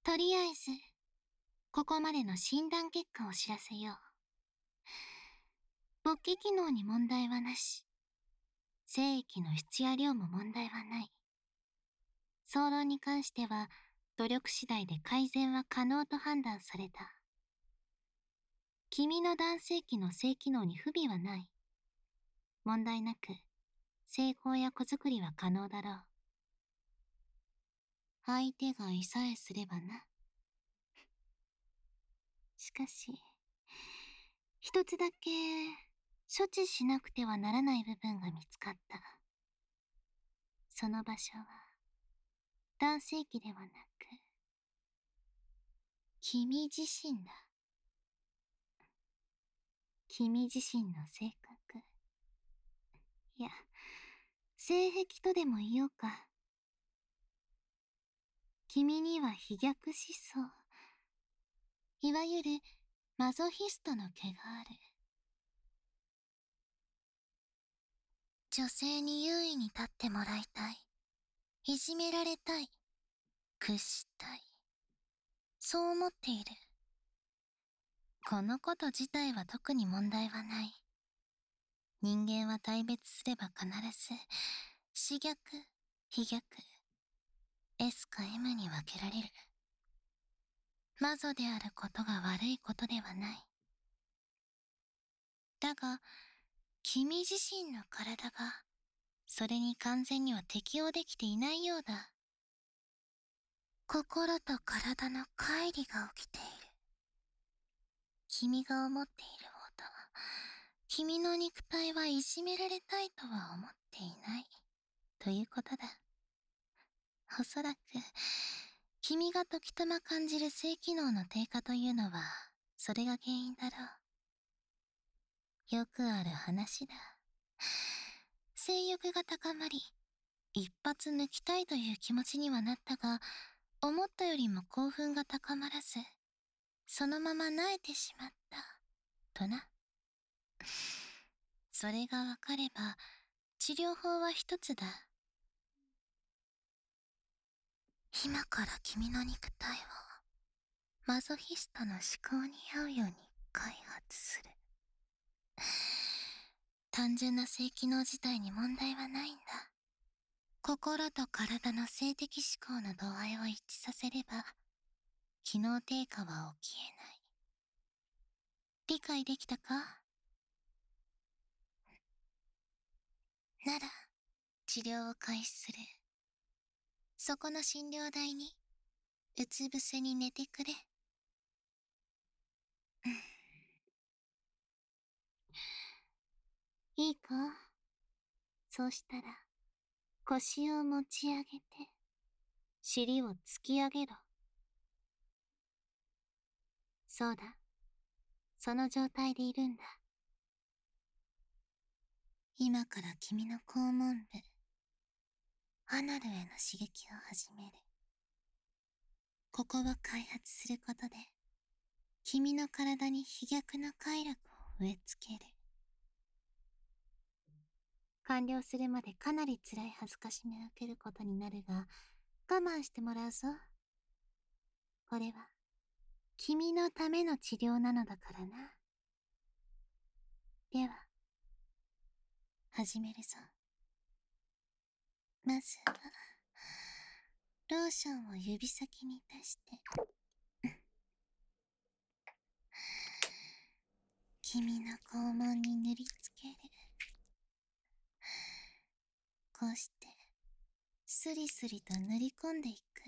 とりあえず、ここまでの診断結果を知らせよう。勃起機能に問題はなし。精液の質や量も問題はない。騒動に関しては、努力次第で改善は可能と判断された。君の男性器の性機能に不備はない。問題なく、成功や子作りは可能だろう。相手がいさえすればな。しかし、一つだけ、処置しなくてはならない部分が見つかった。その場所は、男性器ではなく、君自身だ。君自身の性格。いや、性癖とでも言おうか。君には飛躍思想。いわゆるマゾヒストの毛がある。女性に優位に立ってもらいたい。いじめられたい。屈したい。そう思っている。このこと自体は特に問題はない。人間は大別すれば必ず、死逆、非逆、S か M に分けられる。マゾであることが悪いことではない。だが、君自身の体が、それに完全には適応できていないようだ。心と体の乖離が起きている。君が思っているほど、君の肉体はいじめられたいとは思っていない。ということだ。おそらく、君が時たま感じる性機能の低下というのは、それが原因だろう。よくある話だ。性欲が高まり、一発抜きたいという気持ちにはなったが、思ったよりも興奮が高まらず、そのまま萎えてしまった、とな。それがわかれば、治療法は一つだ。今から君の肉体を、マゾヒストの思考に合うように開発する。単純な性機能自体に問題はないんだ。心と体の性的思考の度合いを一致させれば、機能低下は起きえない。理解できたか？なら、治療を開始する。そこの診療台に、うつ伏せに寝てくれ。いいか？そうしたら、腰を持ち上げて、尻を突き上げろ。そうだ。その状態でいるんだ。今から君の肛門部、アナルへの刺激を始める。ここを開発することで、君の体に飛逆の快楽を植え付ける。完了するまでかなり辛い恥ずかしめを受けることになるが、我慢してもらうぞ。これは、君のための治療なのだからな。では、始めるぞ。まずは、ローションを指先に出して、君の肛門に塗りつける。こうして、スリスリと塗り込んでいく。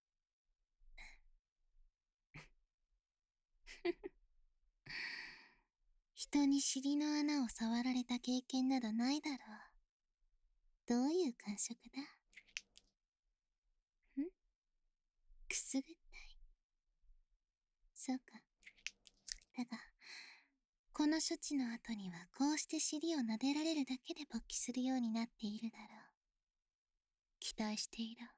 人に尻の穴を触られた経験などないだろう。どういう感触だ？くすぐったい。そうか。だが、この処置の後にはこうして尻を撫でられるだけで勃起するようになっているだろう。期待していろ。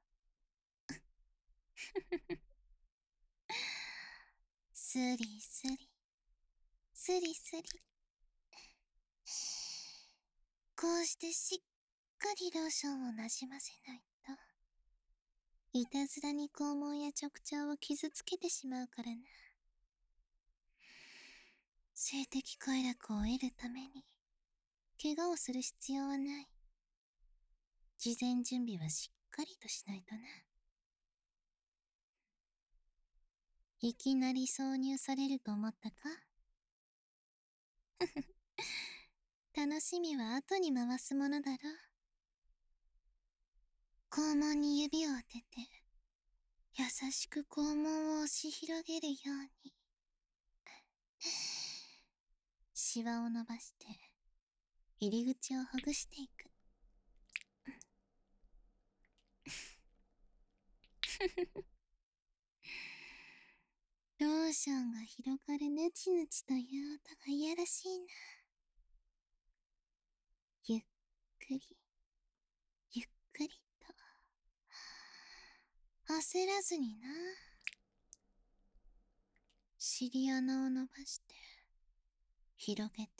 スリスリ。スリスリ。こうしてしっかりローションをなじませないと。 いたずらに肛門や直腸を傷つけてしまうからな。性的快楽を得るために、怪我をする必要はない。事前準備はしっかりとしないとな。いきなり挿入されると思ったか？楽しみは後に回すものだろ。肛門に指を当てて、優しく肛門を押し広げるように。シワを伸ばして、入り口をほぐしていく。ローションが広がるヌチヌチという音がいやらしいな。ゆっくり、ゆっくりと。焦らずにな。尻穴を伸ばして、広げて、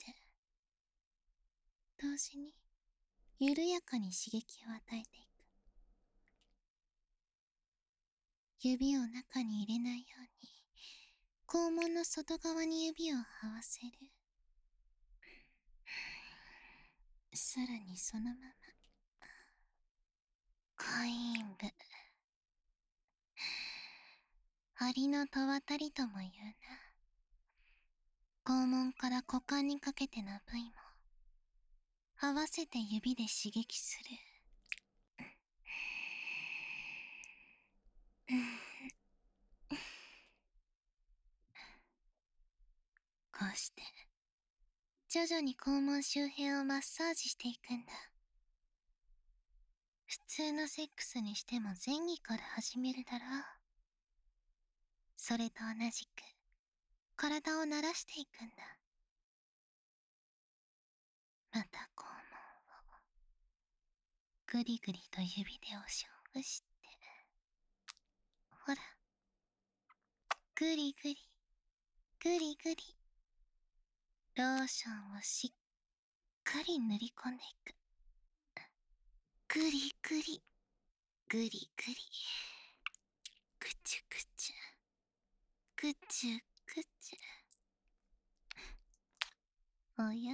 同時に緩やかに刺激を与えていく。指を中に入れないように、肛門の外側に指を這わせる。さらにそのまま、会員部。針の戸渡りとも言うな。肛門から股間にかけての部位も、合わせて指で刺激する。こうして、徐々に肛門周辺をマッサージしていくんだ。普通のセックスにしても前儀から始めるだろう。それと同じく、体を慣らしていくんだ。また肛門を、ぐりぐりと指で押しほぐして。ほら。ぐりぐり、ぐりぐり。ローションをしっかり塗り込んでいく。ぐりぐり、ぐりぐり。ぐちゅぐちゅ。ぐちゅぐちゅ。おや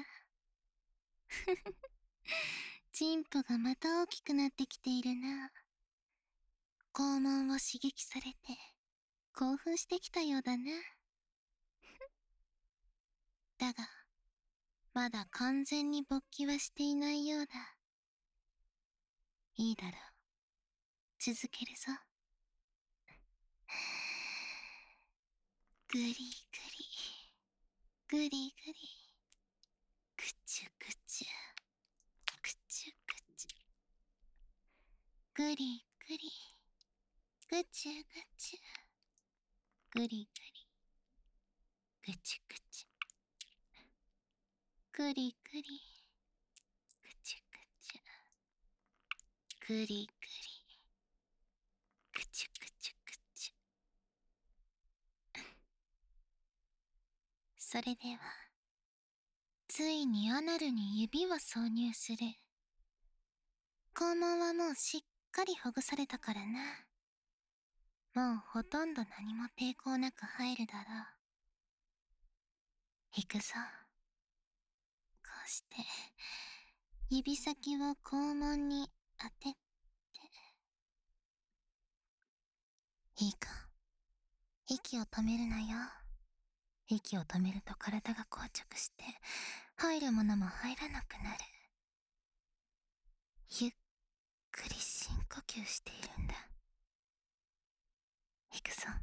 チンポがまた大きくなってきているな。肛門を刺激されて、興奮してきたようだな。だが、まだ完全に勃起はしていないようだ。いいだろう。続けるぞ。ぐりぐり、ぐりぐり。ぐちゅぐちゅ、ぐちゅぐちゅ。ぐりぐり、ぐちゅぐちゅ。ぐりぐり、ぐちゅぐちゅ。ぐりぐり、ぐちゅぐちゅ。ぐりぐり、ぐちゅぐちゅぐちゅ。それでは、ついにアナルに指を挿入する。肛門はもうしっかりほぐされたからな。もうほとんど何も抵抗なく入るだろう。行くぞ。こうして、指先を肛門に当てて。いいか。息を止めるなよ。息を止めると体が硬直して、入るものも入らなくなる。ゆっくり深呼吸しているんだ。行くぞ。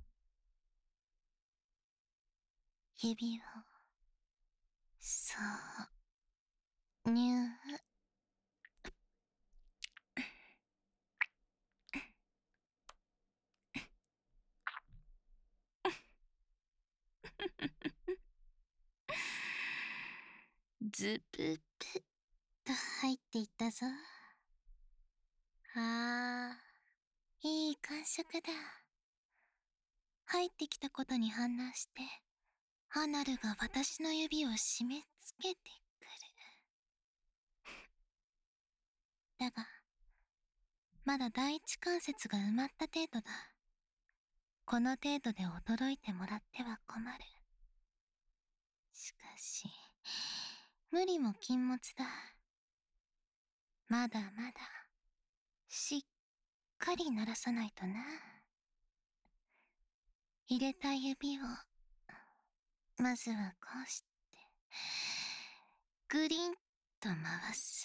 指を、そう、ズブブと入っていったぞ。あー、いい感触だ。入ってきたことに反応して、アナルが私の指を締め付けてくる。だが、 まだ第一関節が埋まった程度だ。この程度で驚いてもらっては困る。しかし、無理も禁物だ。まだまだ、しっかり鳴らさないとな。入れた指を、まずはこうして、グリンと回す。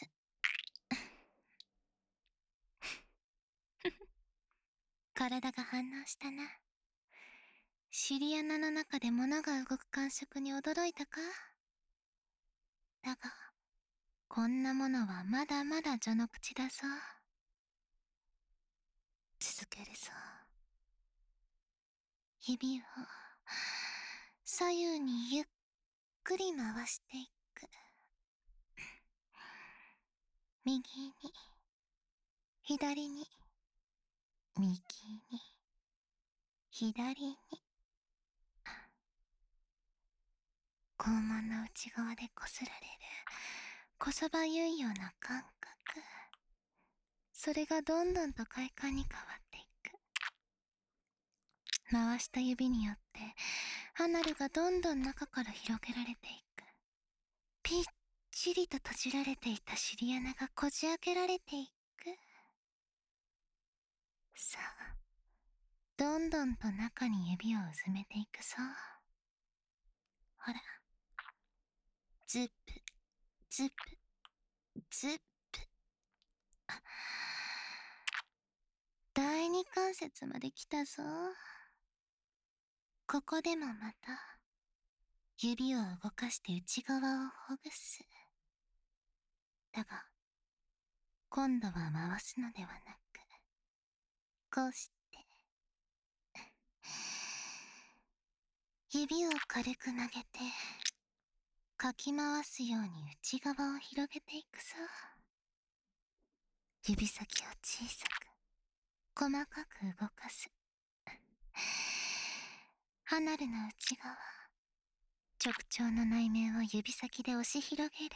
体が反応したな。シリアナの中で物が動く感触に驚いたか？だが、こんなものはまだまだ序の口だぞ。続けるぞ。指を左右にゆっくり回していく。右に、左に、右に、左に。肛門の内側でこすられるこそばゆいような感覚。それがどんどんと快感に変わっていく。回した指によってアナルがどんどん中から広げられていく。ぴっちりと閉じられていた尻穴がこじ開けられていく。さあ、どんどんと中に指をうずめていくぞ。ほら、ズップズップズップ。第二関節まで来たぞ。ここでもまた指を動かして内側をほぐす。だが今度は回すのではなく、こうして指を軽く曲げてかき回すように内側を広げていくぞ。指先を小さく細かく動かす。アナルの内側、直腸の内面を指先で押し広げる。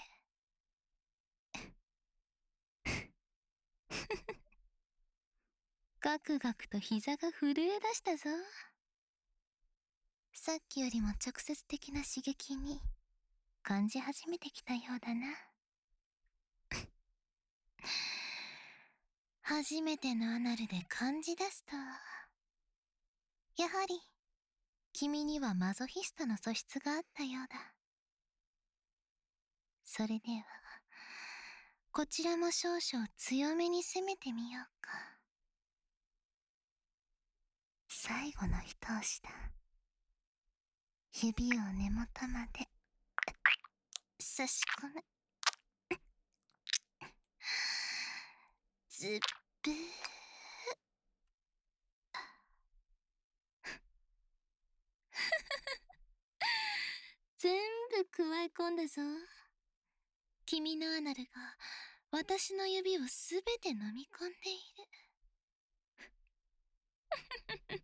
ガクガクと膝が震え出したぞ。さっきよりも直接的な刺激に感じ始めてきたようだな。初めてのアナルで感じ出すと、やはり君にはマゾヒストの素質があったようだ。それではこちらも少々強めに攻めてみようか。最後の一押しだ。指を根元まで差し込む。ズップー。全部くわえ込んだぞ。君のアナルが私の指をすべて飲み込んでいる。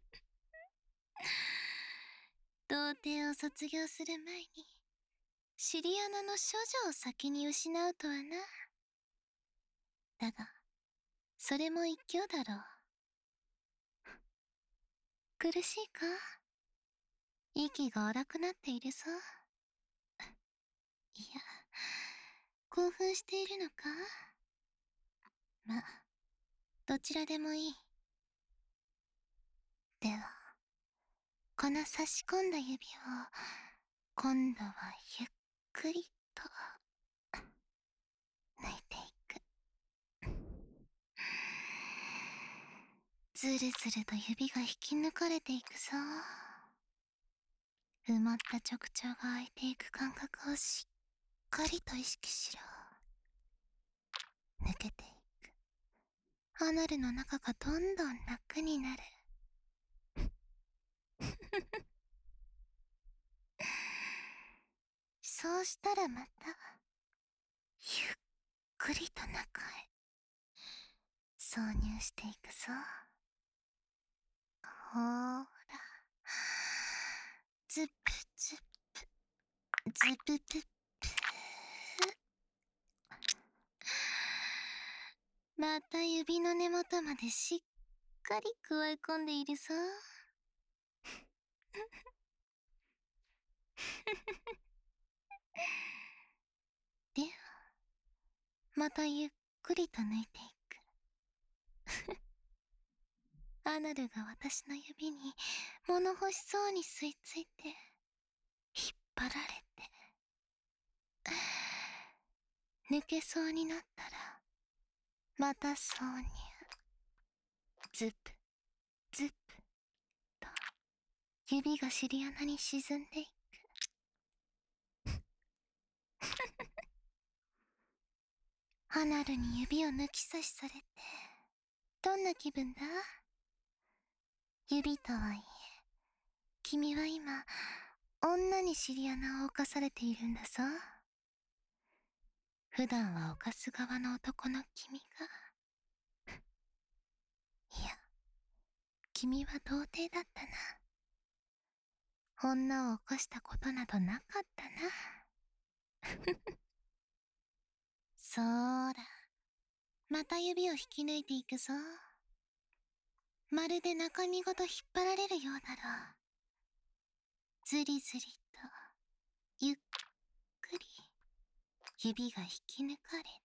童貞を卒業する前にシリアナの処女を先に失うとはな。だがそれも一興だろう。苦しいか？息が荒くなっているぞ。いや、興奮しているのか？まあ、どちらでもいい。では、この差し込んだ指を今度はゆっくりと抜いていく。ずるずると指が引き抜かれていくぞ。埋まった直腸が開いていく感覚をしっかりと意識しろ。抜けていく。アナルの中がどんどん楽になる。そうしたらまたゆっくりと中へ挿入していくぞ。ほーら、ズプズプズプププ。 また指の根元までしっかりくわえ込んでいるぞ。では、またゆっくりと抜いていく。アナルが私の指に物欲しそうに吸い付いて、引っ張られて、抜けそうになったら、また挿入。ズプ、ズプと、指が尻穴に沈んでいく。アナルに指を抜き差しされて、どんな気分だ？指とはいえ、君は今、女に尻穴を犯されているんだぞ。普段は犯す側の男の君が。いや、君は童貞だったな。女を起こしたことなどなかったな。そーら、また指を引き抜いていくぞ。まるで中身ごと引っ張られるようだろう。ずりずりと、ゆっくり、指が引き抜かれて。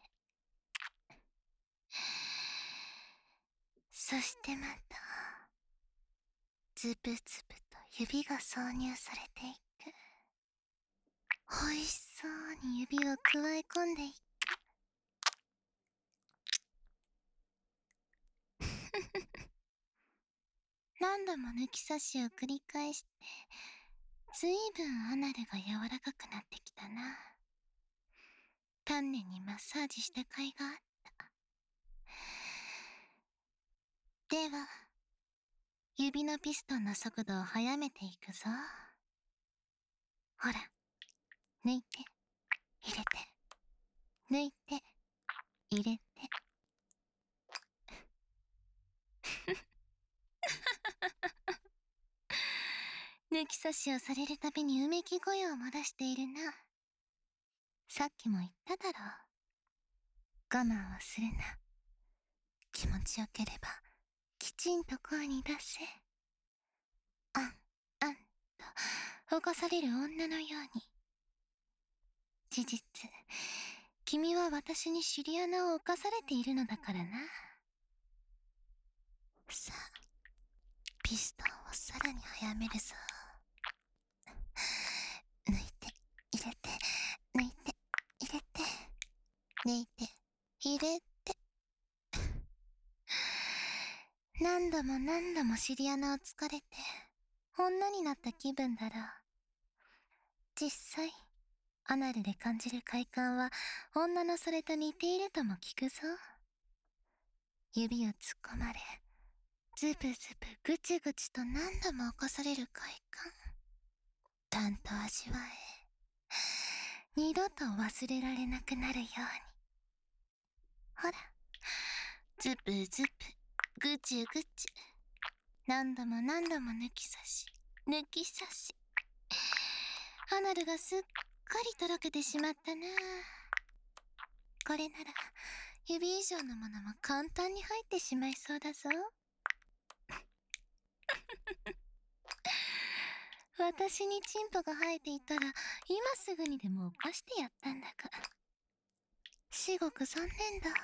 そしてまた、ズブズブと指が挿入されていく。美味しそうに指をくわえ込んでいく。何度も抜き差しを繰り返して、ずいぶんアナルが柔らかくなってきたな。丹念にマッサージした甲斐があった。では、指のピストンの速度を速めていくぞ。ほら、抜いて、入れて、抜いて、入れて。抜き差しをされるたびにうめき声を漏らしているな。さっきも言っただろう。我慢はするな。気持ちよければ、きちんと声に出せ。あん、あんと、起こされる女のように。事実、君は私に尻穴を犯されているのだからな。さあ、ピストンをさらに速めるぞ。抜いて、入れて、抜いて、入れて、抜いて、入れて。何度も何度も尻穴を突かれて、女になった気分だろう。実際、アナルで感じる快感は、女のそれと似ているとも聞くぞ。指を突っ込まれ、ズブズブぐちぐちと何度も起こされる快感。ちゃんと味わえ、二度と忘れられなくなるように。ほら、ズブズブ、ぐちゅぐちゅ。何度も何度も抜き差し、抜き差し。アナルがすっかりとろけてしまったな。これなら、指以上のものも簡単に入ってしまいそうだぞ。私にチンポが生えていたら、今すぐにでも犯してやったんだが。至極残念だ。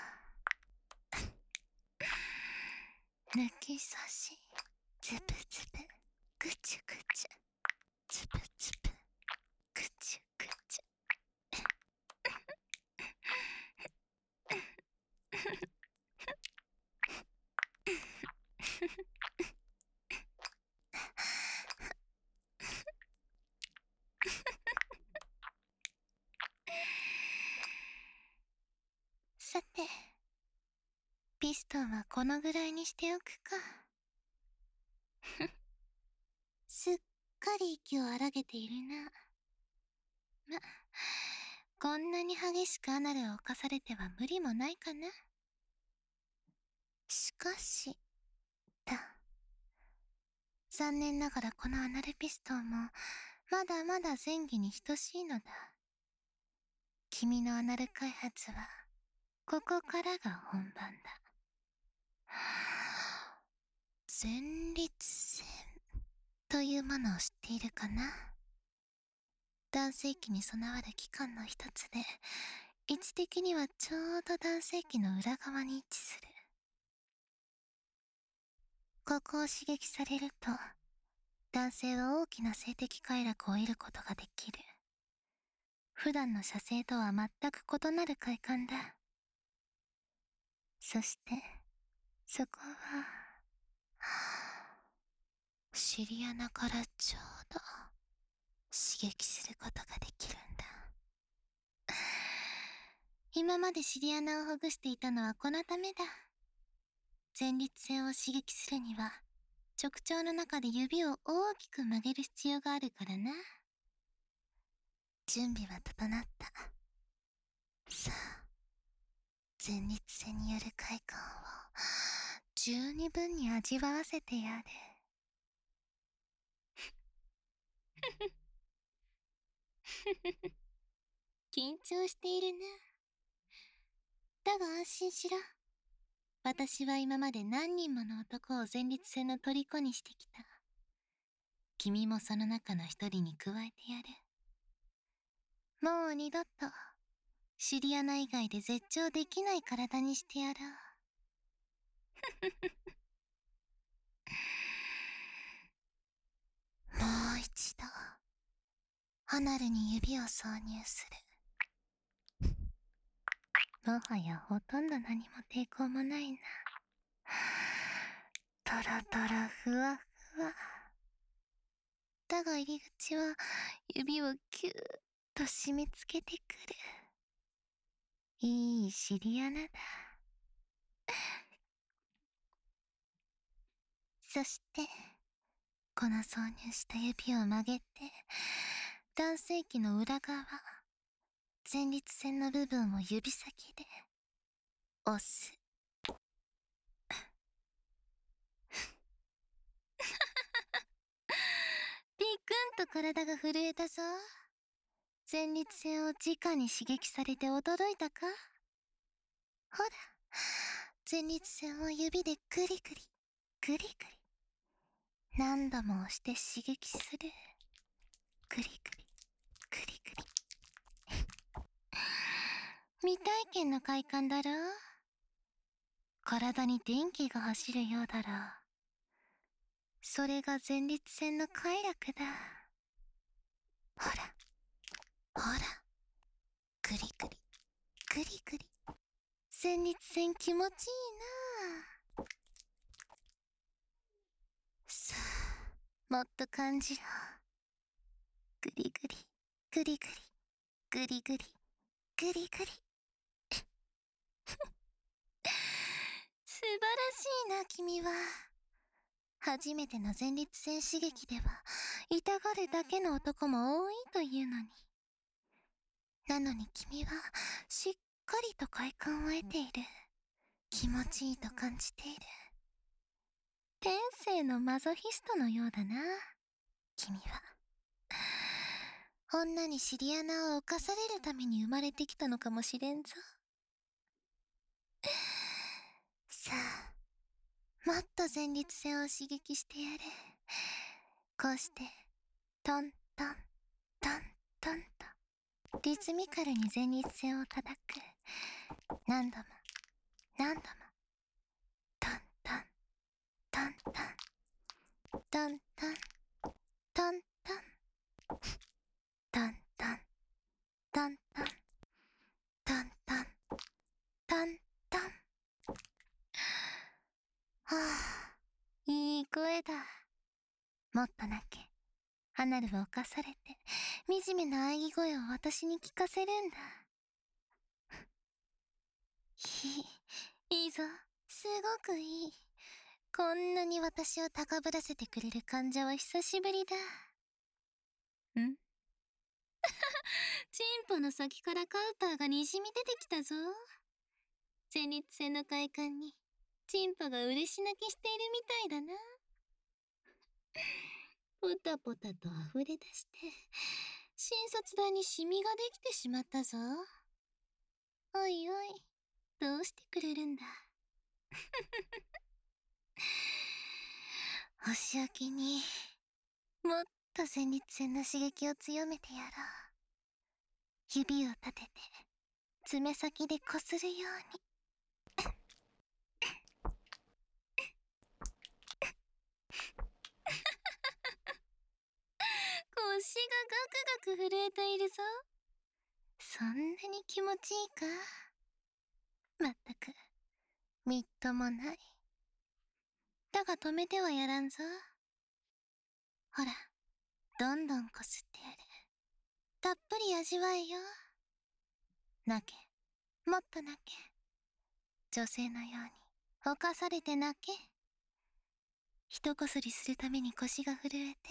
抜き差し、ズブズブ、ぐちゅぐちゅ、ズブズブ、ぐちゅぐちゅ。さて、ピストンはこのぐらいにしておくか。すっかり息を荒げているな。ま、こんなに激しくアナルを犯されては無理もないかな。しかし、だ。残念ながらこのアナルピストンも、まだまだ前戯に等しいのだ。君のアナル開発は、 ここからが本番だ。前立腺というものを知っているかな？男性器に備わる器官の一つで、位置的にはちょうど男性器の裏側に位置する。ここを刺激されると、男性は大きな性的快楽を得ることができる。普段の射精とは全く異なる快感だ。そして、そこは、尻穴からちょうど刺激することができるんだ。今まで尻穴をほぐしていたのはこのためだ。前立腺を刺激するには、直腸の中で指を大きく曲げる必要があるからな。準備は整った。さあ、前立腺による快感を十二分に味わわせてやる。緊張しているな。だが安心しろ。私は今まで何人もの男を前立腺の虜にしてきた。君もその中の一人に加えてやる。もう二度と、尻穴以外で絶頂できない体にしてやろう。もう一度、アナルに指を挿入する。もはやほとんど何も抵抗もないな。トロトロふわふわ。だが入り口は指をキューッと締め付けてくる。いい尻穴だ。そして、この挿入した指を曲げて、男性器の裏側、前立腺の部分を指先で押す。ピクンと体が震えたぞ。前立腺を直に刺激されて驚いたか？ほら、前立腺を指でグリグリ、グリグリ。何度も押して刺激する。グリグリ、グリグリ。未体験の快感だろう？体に電気が走るようだろう。それが前立腺の快楽だ。ほら、ほら。グリグリ、グリグリ。前立腺気持ちいいな。さあ、もっと感じろ。グリグリ、グリグリ、グリグリ、グリグリ。素晴らしいな、君は。初めての前立腺刺激では、痛がるだけの男も多いというのに。なのに君は、しっかりと快感を得ている。気持ちいいと感じている。天性のマゾヒストのようだな、君は。女に尻穴を犯されるために生まれてきたのかもしれんぞ。さあ、もっと前立腺を刺激してやる。こうして、トントン、トントンと、リズミカルに前立腺を叩く。何度も、何度も、トントン、トントン、トントン、トントン、トントン、トントン、トントン、トントン。はあ、いい声だ。もっと泣け。アナルを犯されて、惨めな喘ぎ声を私に聞かせるんだ。いいぞ。すごくいい。こんなに私を高ぶらせてくれる患者は久しぶりだ。んチンポの先からカウパーがにじみ出てきたぞ。前立腺の快感に、チンポが嬉し泣きしているみたいだな。ポタポタと溢れ出して、診察台にシミができてしまったぞ。おいおい、 どうしてくれるんだ。お仕置きにもっと前立腺の刺激を強めてやろう。指を立てて爪先でこするように。腰がガクガク震えているぞ。そんなに気持ちいいか。まったくみっともない。だが止めてはやらんぞ。ほら、どんどんこすってやる。たっぷり味わえよ。泣け、もっと泣け。女性のように侵されて泣け。一こすりするために腰が震えて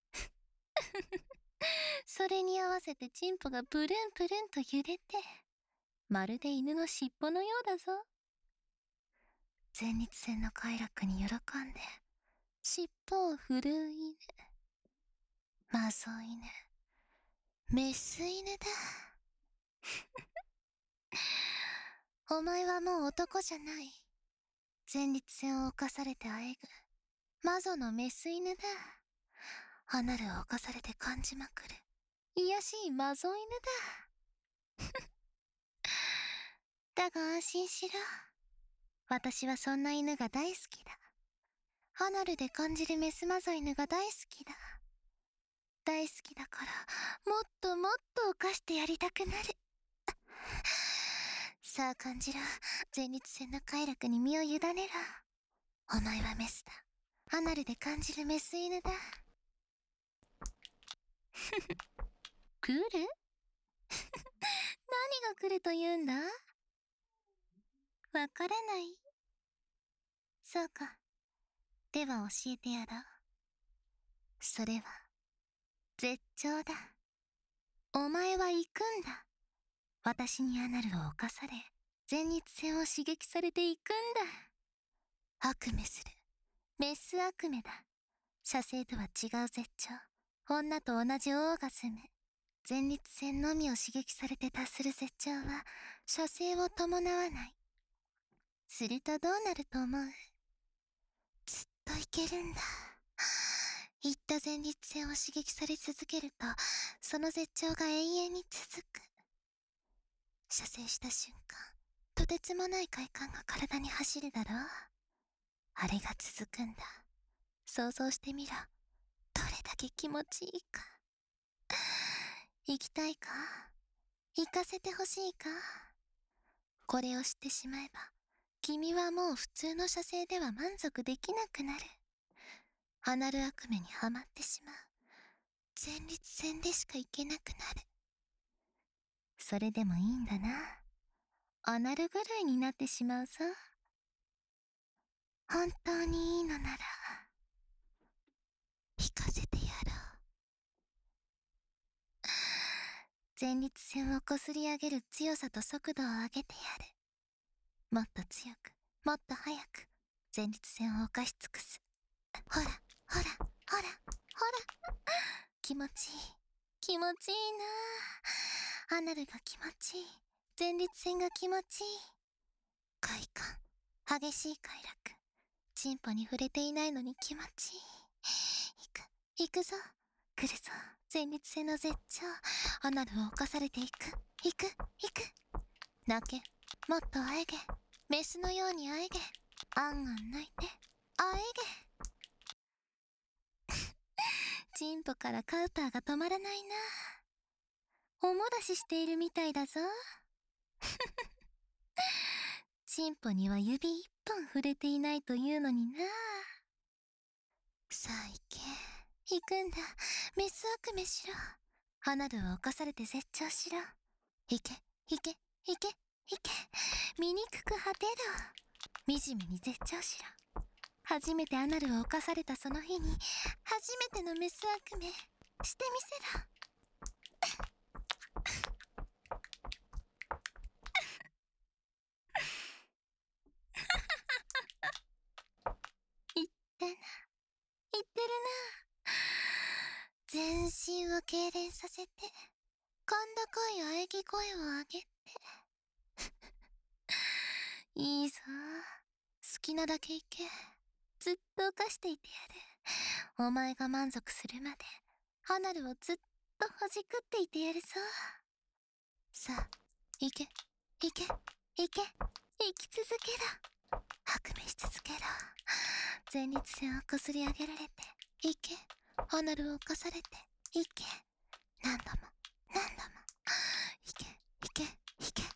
それに合わせてチンポがプルンプルンと揺れて、まるで犬の尻尾のようだぞ。前立腺の快楽に喜んで尻尾を振るう犬。マゾ犬、メス犬だ。お前はもう男じゃない。前立腺を侵されてあえぐ魔女のメス犬だ。アナルを侵されて感じまくる卑しい魔女犬だ。だが安心しろ。私はそんな犬が大好きだ。アナルで感じるメス魔女犬が大好きだ。大好きだからもっともっと犯してやりたくなる。さあ感じろ。前立腺の快楽に身を委ねろ。お前はメスだ。アナルで感じるメス犬だ。来る何が来ると言うんだ。わからない。そうか。では教えてやろう。それは絶頂だ。お前は行くんだ。私にアナルを侵され前立腺を刺激されていくんだ。悪夢するメス悪夢だ。射精とは違う絶頂。女と同じオーガズム。前立腺のみを刺激されて達する絶頂は射精を伴わない。するとどうなると思う。ずっといけるんだ。言った前立腺を刺激され続けるとその絶頂が永遠に続く。射精した瞬間、とてつもない快感が体に走るだろう。あれが続くんだ。想像してみろ。どれだけ気持ちいいか。行きたいか。行かせてほしいか。これを知ってしまえば君はもう普通の射精では満足できなくなる。アナル悪夢にはまってしまう。前立腺でしか行けなくなる。それでもいいんだな。アナル狂いになってしまうぞ。本当にいいのなら引かせてやろう。前立腺をこすり上げる強さと速度を上げてやる。もっと強く、もっと早く前立腺を犯し尽くす。ほらほらほらほら。気持ちいい気持ちいいな。アナルが気持ちいい。前立腺が気持ちいい。快感、激しい快楽。チンポに触れていないのに気持ちいい。行くぞ。来るぞ。前立腺の絶頂。アナルを犯されていく。行く。泣け。もっとあえげ。メスのようにあえげ。あんあん泣いて。あえげ。チンポからカウパーが止まらないな。おもらししているみたいだぞ。チンポには指一本触れていないというのにな。さあ行け。行くんだ。メス悪夢しろ。アナルを犯されて絶頂しろ。行け。醜く果てろ。惨めに絶頂しろ。初めてアナルを犯されたその日に初めてのメス悪夢してみせろ。言ってるな。全身を痙攣させて甲高い喘ぎ声を上げていいぞ。好きなだけ行け。ずっと犯していてやる。お前が満足するまで、アナルをずっとほじくっていてやるぞ。さあ、行け、行け、行け、生き続けろ。白目し続けろ。前立腺をこすり上げられて、行け。アナルを犯されて、行け。何度も、何度も。行け、行け、行け。